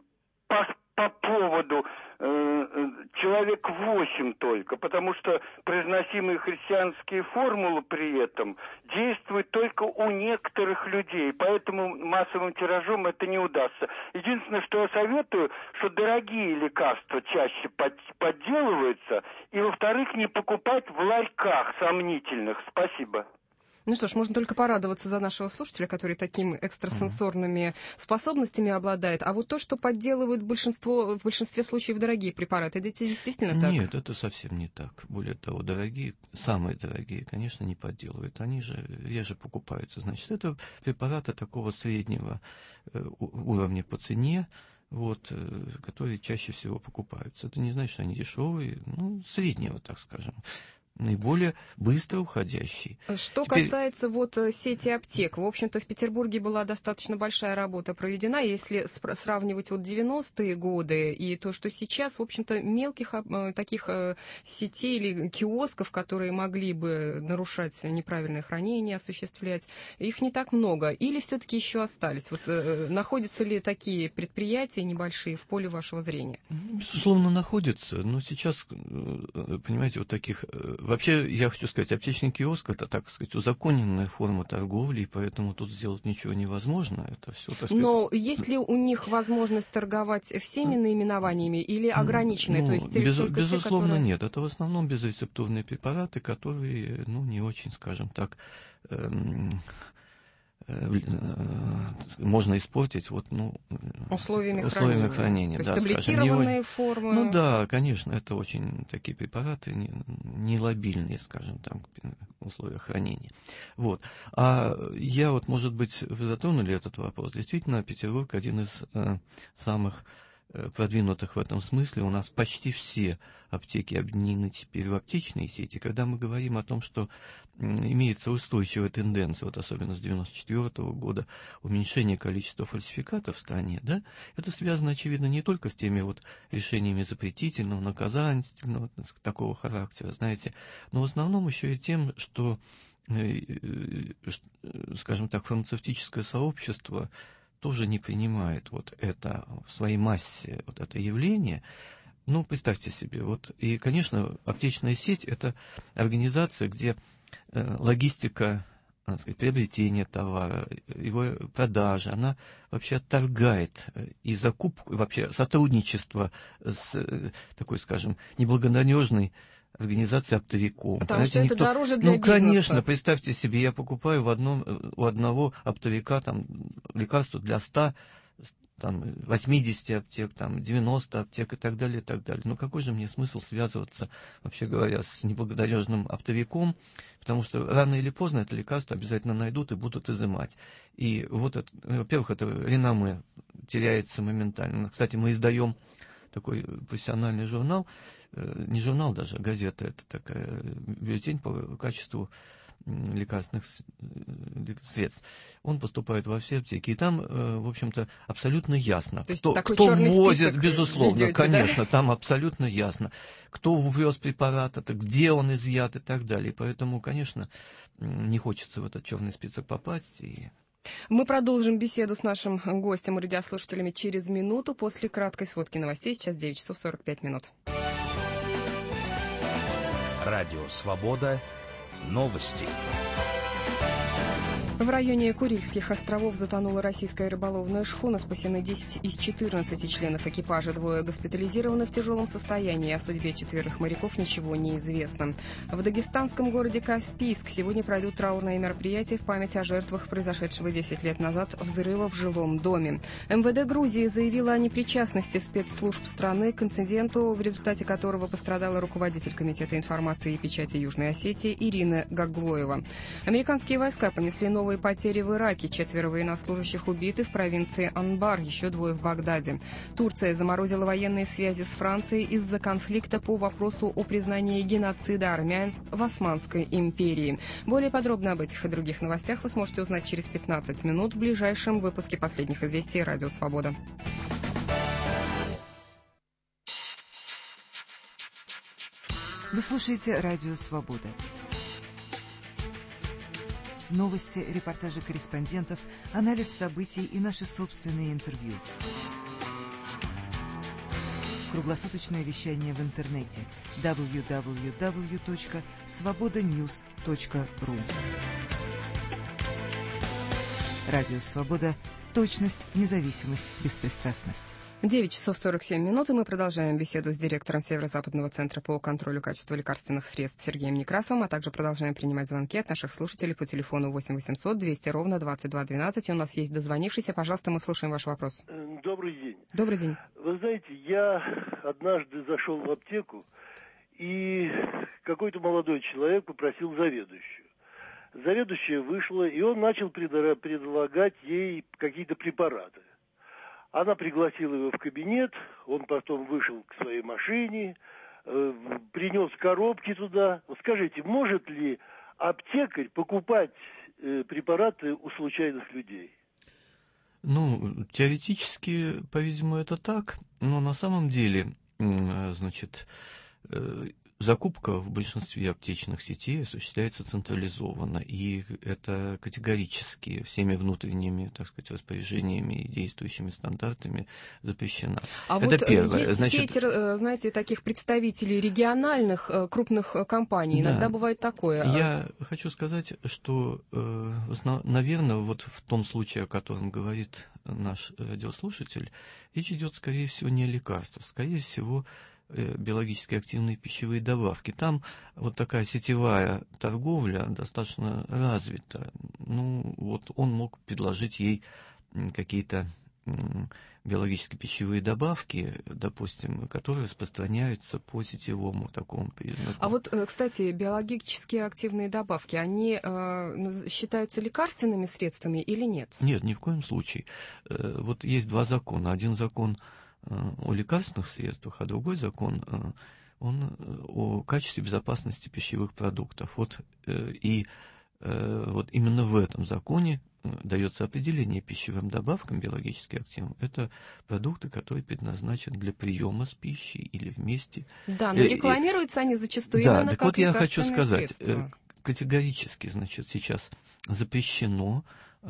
по поводу человек 8 только, потому что произносимые христианские формулы при этом действуют только у некоторых людей, поэтому массовым тиражом это не удастся. Единственное, что я советую, что дорогие лекарства чаще подделываются, и, во-вторых, не покупать в ларьках сомнительных. Спасибо. Ну что ж, можно только порадоваться за нашего слушателя, который такими экстрасенсорными способностями обладает. А вот то, что подделывают в большинстве случаев дорогие препараты, это действительно так? Нет, это совсем не так. Более того, самые дорогие, конечно, не подделывают. Они же реже покупаются. Значит, это препараты такого среднего уровня по цене, которые чаще всего покупаются. Это не значит, что они дешевые, среднего, так скажем. Наиболее быстро уходящий. Что касается сети аптек, в общем-то, в Петербурге была достаточно большая работа проведена. Если сравнивать 90-е годы и то, что сейчас, в общем-то, мелких таких сетей или киосков, которые могли бы нарушать неправильное хранение, осуществлять, их не так много. Или все-таки еще остались? Находятся ли такие предприятия небольшие в поле вашего зрения? Безусловно, находятся. Но сейчас, понимаете, таких... Вообще, я хочу сказать, аптечный киоск – это, так сказать, узаконенная форма торговли, и поэтому тут сделать ничего невозможно. Это все, так сказать... Но есть ли у них возможность торговать всеми наименованиями или ограниченные? То есть безусловно, нет. Это в основном безрецептурные препараты, которые, не очень, скажем так, можно испортить условиями хранения. То есть таблетированные формы. Ну да, конечно, это очень такие препараты нелабильные, скажем так, в условиях хранения. А я может быть, вы затронули этот вопрос. Действительно, Петербург один из самых продвинутых в этом смысле. У нас почти все аптеки объединены теперь в аптечные сети. Когда мы говорим о том, что имеется устойчивая тенденция, особенно с 1994 года, уменьшение количества фальсификатов в стране, это связано, очевидно, не только с теми решениями запретительного, наказательного, такого характера, знаете, но в основном еще и тем, что, скажем так, фармацевтическое сообщество тоже не принимает это в своей массе, это явление. Представьте себе, и, конечно, аптечная сеть – это организация, где логистика, так сказать, приобретения товара, его продажа, она вообще отторгает и закупку, и вообще сотрудничество с такой, скажем, неблагонадежной организации оптовиком. Потому что это дороже для бизнеса. Конечно, представьте себе, я покупаю у одного оптовика лекарства для 100, 80 аптек, 90 аптек и так далее, и так далее. Какой же мне смысл связываться, вообще говоря, с неблагонадежным оптовиком, потому что рано или поздно это лекарство обязательно найдут и будут изымать. И во-первых, это реноме теряется моментально. Кстати, мы издаем такой профессиональный журнал, не журнал даже, а газета, это такая бюллетень по качеству лекарственных средств. Он поступает во все аптеки. И там, в общем-то, абсолютно ясно, кто ввозит, безусловно, ведете, конечно, да? Там абсолютно ясно, кто ввез препарат, где он изъят и так далее. Поэтому, конечно, не хочется в этот черный список попасть. Мы продолжим беседу с нашим гостем и радиослушателями через минуту после краткой сводки новостей. Сейчас 9 часов 45 минут. Радио «Свобода». Новости. В районе Курильских островов затонула российская рыболовная шхуна. Спасены 10 из 14 членов экипажа. 2 госпитализированы в тяжелом состоянии. О судьбе 4 моряков ничего не известно. В дагестанском городе Каспийск сегодня пройдут траурные мероприятия в память о жертвах произошедшего 10 лет назад взрыва в жилом доме. МВД Грузии заявила о непричастности спецслужб страны к инциденту, в результате которого пострадала руководитель Комитета информации и печати Южной Осетии Ирина Гаглоева. Американские войска понесли новые потери в Ираке. 4 военнослужащих убиты в провинции Анбар, еще 2 в Багдаде. Турция заморозила военные связи с Францией из-за конфликта по вопросу о признании геноцида армян в Османской империи. Более подробно об этих и других новостях вы сможете узнать через 15 минут в ближайшем выпуске последних известий «Радио Свобода». Вы слушаете «Радио Свобода». Новости, репортажи корреспондентов, анализ событий и наши собственные интервью. Круглосуточное вещание в интернете www.svobodanews.ru. Радио «Свобода». Точность, независимость, беспристрастность. 9 часов 47 минут, и мы продолжаем беседу с директором Северо-Западного центра по контролю качества лекарственных средств Сергеем Некрасовым, а также продолжаем принимать звонки от наших слушателей по телефону 8 800 200 ровно 2212. И у нас есть дозвонившийся. Пожалуйста, мы слушаем ваш вопрос. Добрый день. Добрый день. Вы знаете, я однажды зашел в аптеку, и какой-то молодой человек попросил заведующую. Заведующая вышла, и он начал предлагать ей какие-то препараты. Она пригласила его в кабинет, он потом вышел к своей машине, принес коробки туда. Вот скажите, может ли аптекарь покупать препараты у случайных людей? Ну, теоретически, по-видимому, это так, но на самом деле, значит, закупка в большинстве аптечных сетей осуществляется централизованно, и это категорически всеми внутренними, так сказать, распоряжениями и действующими стандартами запрещено. А это вот первое. Есть Значит, сеть, знаете, таких представителей региональных крупных компаний. Иногда бывает такое. Я хочу сказать, что, наверное, вот в том случае, о котором говорит наш радиослушатель, речь идет, скорее всего, не о лекарствах, скорее всего, биологически активные пищевые добавки. Там вот такая сетевая торговля достаточно развита. Ну, вот он мог предложить ей какие-то биологические пищевые добавки, допустим, которые распространяются по сетевому такому признаку. А вот, кстати, биологически активные добавки, они считаются лекарственными средствами или нет? Нет, ни в коем случае. Вот есть 2 закона. Один закон о лекарственных средствах, а другой закон он о качестве и безопасности пищевых продуктов. Вот именно в этом законе дается определение пищевым добавкам биологически активным. Это продукты, которые предназначены для приема с пищей или вместе. Да, но рекламируются они зачастую именно как лекарственные средства. Я хочу сказать, категорически, значит, сейчас запрещено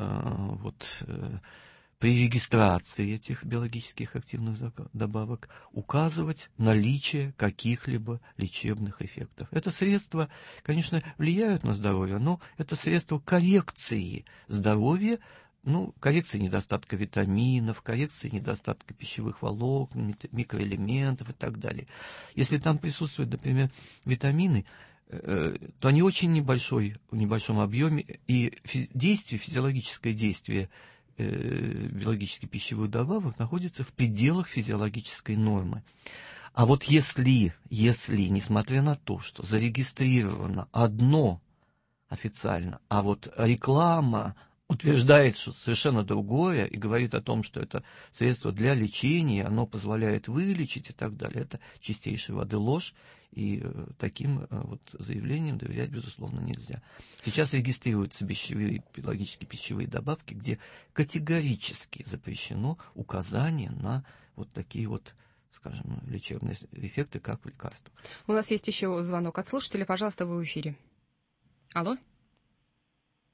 при регистрации этих биологических активных добавок указывать наличие каких-либо лечебных эффектов. Это средства, конечно, влияют на здоровье, но это средства коррекции здоровья, коррекции недостатка витаминов, коррекции недостатка пищевых волокон, микроэлементов и так далее. Если там присутствуют, например, витамины, то они очень в небольшом объеме, и физиологическое действие биологических пищевых добавок находится в пределах физиологической нормы. А вот если, несмотря на то, что зарегистрировано одно официально, а вот реклама утверждает, что совершенно другое, и говорит о том, что это средство для лечения, оно позволяет вылечить и так далее, это чистейшей воды ложь, и таким заявлениям доверять, безусловно, нельзя. Сейчас регистрируются биологические пищевые добавки, где категорически запрещено указание на вот такие вот, скажем, лечебные эффекты, как в лекарствах. У нас есть еще звонок от слушателя. Пожалуйста, вы в эфире. Алло?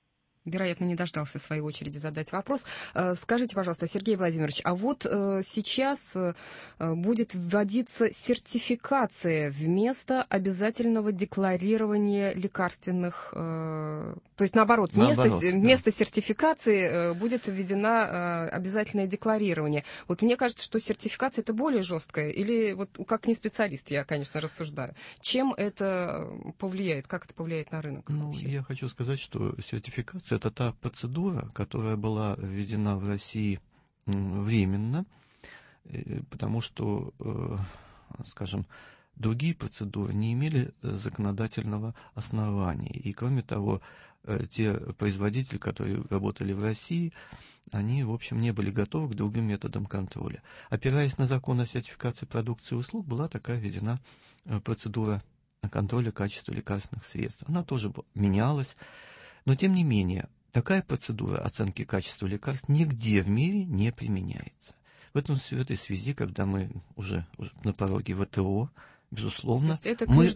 вероятно, не дождался своей очереди задать вопрос. Скажите, пожалуйста, Сергей Владимирович, а вот сейчас будет вводиться сертификация вместо обязательного декларирования лекарственных... То есть, наоборот, вместо сертификации будет введено обязательное декларирование. Вот мне кажется, что сертификация это более жесткая, или вот как не специалист я, конечно, рассуждаю. Чем это повлияет, как это повлияет на рынок? Я хочу сказать, что сертификация это та процедура, которая была введена в России временно, потому что, скажем, другие процедуры не имели законодательного основания. И, кроме того, те производители, которые работали в России, они, в общем, не были готовы к другим методам контроля. Опираясь на закон о сертификации продукции и услуг, была такая введена процедура контроля качества лекарственных средств. Она тоже менялась, но, тем не менее, такая процедура оценки качества лекарств нигде в мире не применяется. В этой связи, когда мы уже на пороге ВТО, безусловно, мы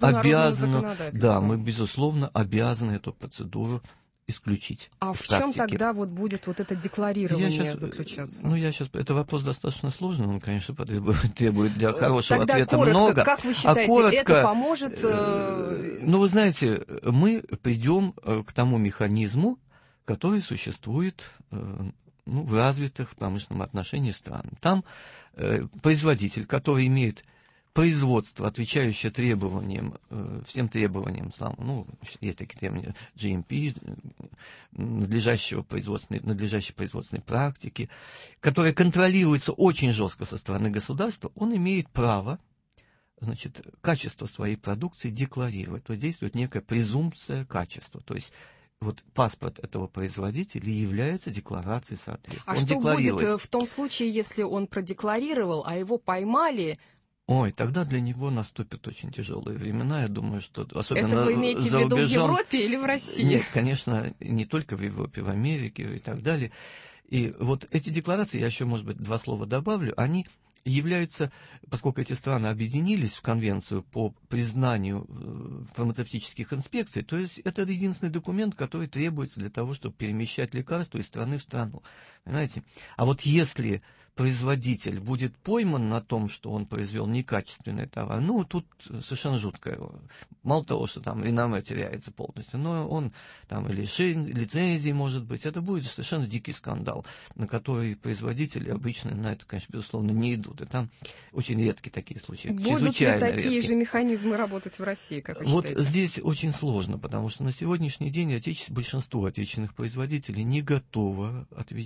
безусловно обязаны эту процедуру исключить. А в чем тогда вот будет вот это декларирование заключаться? Это вопрос достаточно сложный, он, конечно, требует для хорошего тогда ответа коротко, много. Как вы считаете, это поможет? Вы знаете, мы придем к тому механизму, который существует в развитых в промышленном отношении странах. Там производитель, который имеет производство, отвечающее требованиям, всем требованиям, есть такие требования GMP, надлежащей производственной практики, которая контролируется очень жестко со стороны государства, он имеет право, качество своей продукции декларировать. То есть действует некая презумпция качества. То есть вот паспорт этого производителя является декларацией соответствия. А что будет в том случае, если он продекларировал, а его поймали? Тогда для него наступят очень тяжелые времена. Я думаю, что особенно это вы имеете за в виду рубежом... в Европе или в России? Нет, конечно, не только в Европе, в Америке и так далее. И вот эти декларации, я еще, может быть, 2 слова добавлю, они являются, поскольку эти страны объединились в конвенцию по признанию фармацевтических инспекций, то есть это единственный документ, который требуется для того, чтобы перемещать лекарства из страны в страну. Понимаете? А вот если производитель будет пойман на том, что он произвел некачественный товар, тут совершенно жутко. Мало того, что там реноме теряется полностью, но он там и лишен лицензии, может быть. Это будет совершенно дикий скандал, на который производители обычно на это, конечно, безусловно, не идут. И там очень редкие такие случаи. Будут ли такие же механизмы работать в России, как вы считаете? Вот здесь очень сложно, потому что на сегодняшний день большинство отечественных производителей не готово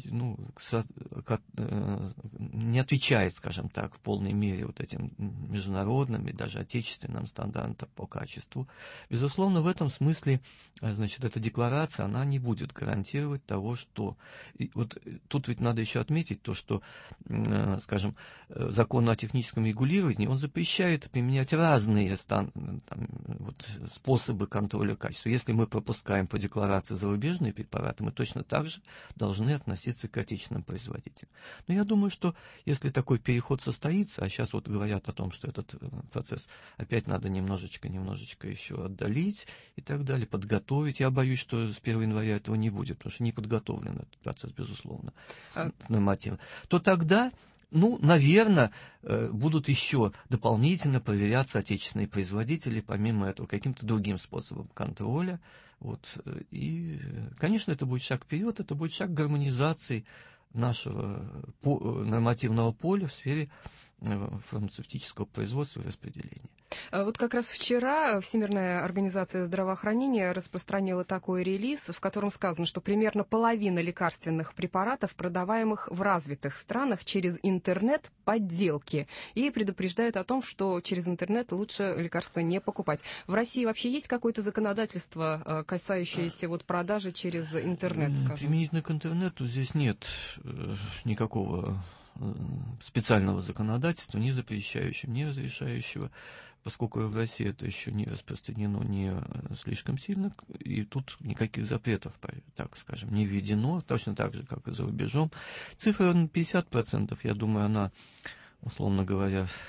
не отвечает, скажем так, в полной мере вот этим международным и даже отечественным стандартам по качеству. Безусловно, в этом смысле, эта декларация, она не будет гарантировать того, что... И вот тут ведь надо еще отметить то, что, скажем, закон о техническом регулировании, он запрещает применять разные способы контроля качества. Если мы пропускаем по декларации зарубежные препараты, мы точно так же должны относиться к отечественным производителям. Но я думаю, что если такой переход состоится, а сейчас вот говорят о том, что этот процесс опять надо немножечко еще отдалить и так далее, подготовить. Я боюсь, что с 1 января этого не будет, потому что не подготовлен этот процесс, безусловно, с нормативом. То тогда, наверное, будут еще дополнительно проверяться отечественные производители, помимо этого, каким-то другим способом контроля. И, конечно, это будет шаг вперед, это будет шаг гармонизации нашего нормативного поля в сфере фармацевтического производства и распределения. Вот как раз вчера Всемирная организация здравоохранения распространила такой релиз, в котором сказано, что примерно половина лекарственных препаратов, продаваемых в развитых странах через интернет, подделки. И предупреждает о том, что через интернет лучше лекарства не покупать. В России вообще есть какое-то законодательство, касающееся продажи через интернет, скажем? Применительно к интернету здесь нет никакого специального законодательства, не запрещающего, не разрешающего, поскольку в России это еще не распространено не слишком сильно, и тут никаких запретов, так скажем, не введено, точно так же, как и за рубежом. Цифра 50%, я думаю, она, условно говоря,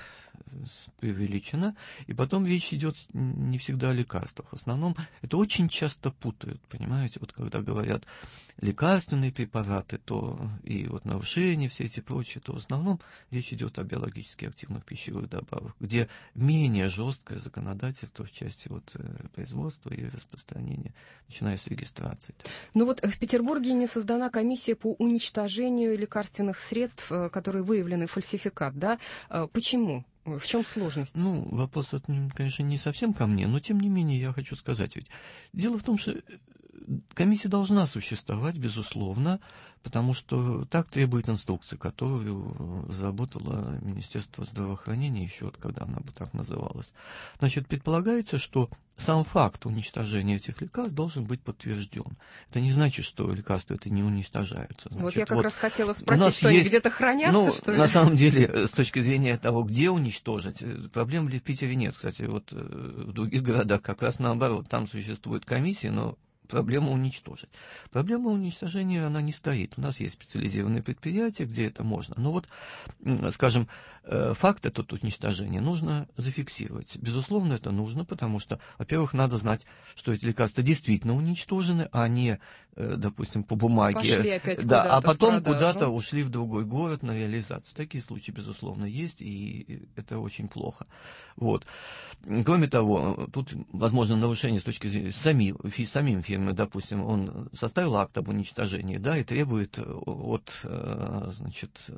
преувеличена, и потом речь идет не всегда о лекарствах. В основном это очень часто путают, понимаете, вот когда говорят лекарственные препараты, то и вот нарушения все эти прочие, то в основном речь идет о биологически активных пищевых добавках, где менее жесткое законодательство в части вот производства и распространения, начиная с регистрации. Ну вот в Петербурге не создана комиссия по уничтожению лекарственных средств, которые выявлены фальсификат, да? Почему? В чем сложность? Ну, вопрос, конечно, не совсем ко мне, но тем не менее я хочу сказать, ведь дело в том, что комиссия должна существовать, безусловно, потому что так требует инструкция, которую разработало Министерство здравоохранения еще, вот, когда она бы так называлась. Значит, предполагается, что сам факт уничтожения этих лекарств должен быть подтвержден. Это не значит, что лекарства это не уничтожаются. Значит, вот я как раз хотела спросить, что они где-то хранятся, что ли? На самом деле, с точки зрения того, где уничтожить, проблем в Питере нет. Кстати, вот в других городах как раз наоборот, там существует комиссия, но проблему уничтожить. Проблема уничтожения, она не стоит. У нас есть специализированные предприятия, где это можно. Но вот, скажем, факт этот уничтожения нужно зафиксировать. Безусловно, это нужно, потому что, во-первых, надо знать, что эти лекарства действительно уничтожены, а не, допустим, по бумаге. Пошли опять да, куда-то а потом в продажу. куда-то ушли в другой город на реализацию. Такие случаи, безусловно, есть, и это очень плохо. Вот. Кроме того, тут возможно нарушение с точки зрения самим фирмы, допустим, он составил акт об уничтожении, да, и требует от, значит,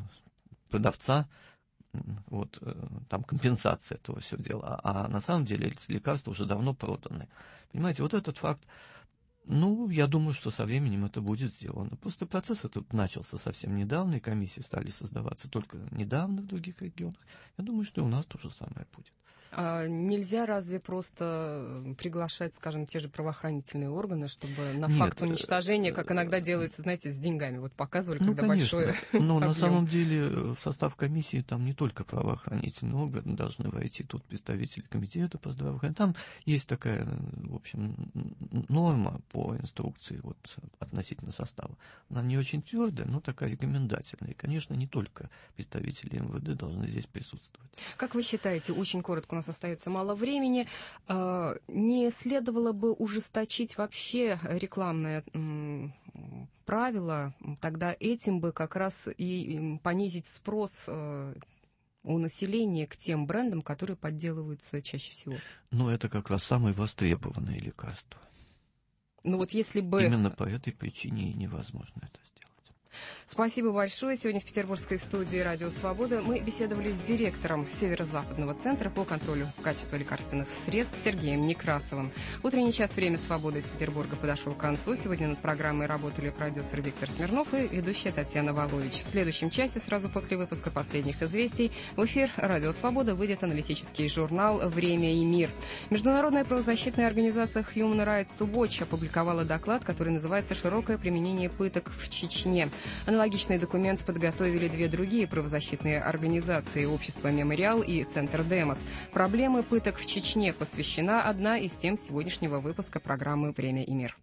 продавца вот, там компенсация этого всего дела, а на самом деле эти лекарства уже давно проданы. Понимаете, вот этот факт, ну, я думаю, что со временем это будет сделано. Просто процесс этот начался совсем недавно, и комиссии стали создаваться только недавно в других регионах. Я думаю, что и у нас то же самое будет. А нельзя разве просто приглашать, скажем, те же правоохранительные органы, чтобы на факт уничтожения, как иногда делается, знаете, с деньгами, вот показывали, когда большое но на самом деле в состав комиссии там не только правоохранительные органы должны войти, тут представители комитета по здравоохранению. Там есть такая, в общем, норма по инструкции вот, относительно состава. Она не очень твердая, но такая рекомендательная. И, конечно, не только представители МВД должны здесь присутствовать. Как вы считаете, очень коротко, у нас остается мало времени, не следовало бы ужесточить вообще рекламное правило, тогда этим бы как раз и понизить спрос у населения к тем брендам, которые подделываются чаще всего? Ну, это как раз самые востребованные лекарства. Ну вот если бы... Именно по этой причине и невозможно это сделать. Спасибо большое. Сегодня в петербургской студии «Радио Свобода» мы беседовали с директором Северо-Западного центра по контролю качества лекарственных средств Сергеем Некрасовым. Утренний час «Время свободы» из Петербурга подошел к концу. Сегодня над программой работали продюсер Виктор Смирнов и ведущая Татьяна Волович. В следующем часе, сразу после выпуска последних известий, в эфир «Радио Свобода» выйдет аналитический журнал «Время и мир». Международная правозащитная организация Human Rights Watch опубликовала доклад, который называется «Широкое применение пыток в Чечне». Аналогичный документ подготовили две другие правозащитные организации «Общество Мемориал» и «Центр Демос». Проблемы пыток в Чечне посвящена одна из тем сегодняшнего выпуска программы «Время и мир».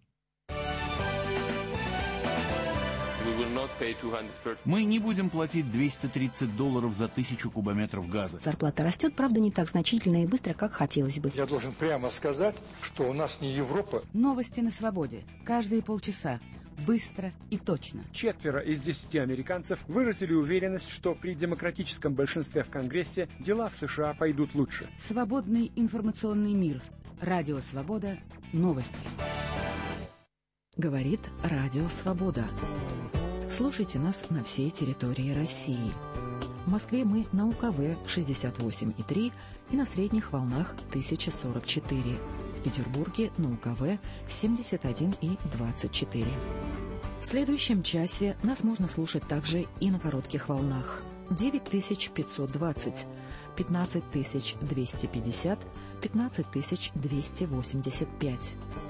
Мы не будем платить $230 за 1000 кубометров газа. Зарплата растет, правда, не так значительно и быстро, как хотелось бы. Я должен прямо сказать, что у нас не Европа. Новости на свободе. Каждые полчаса. Быстро и точно. 4 из 10 американцев выразили уверенность, что при демократическом большинстве в Конгрессе дела в США пойдут лучше. Свободный информационный мир. Радио Свобода. Новости. Говорит Радио Свобода. Слушайте нас на всей территории России. В Москве мы на УКВ 68,3 и на средних волнах 1044. В Петербурге на УКВ 71,24. В следующем часе нас можно слушать также и на коротких волнах 9520, 15250, 15285.